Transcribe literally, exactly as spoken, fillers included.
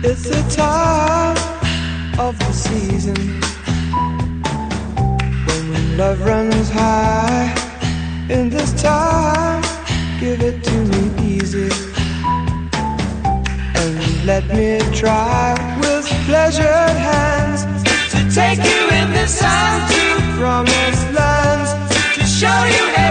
It's the time of the season when love runs high. In this time, give it to me easy and let me try with pleasured hands to take you in this time to promised lands, to show you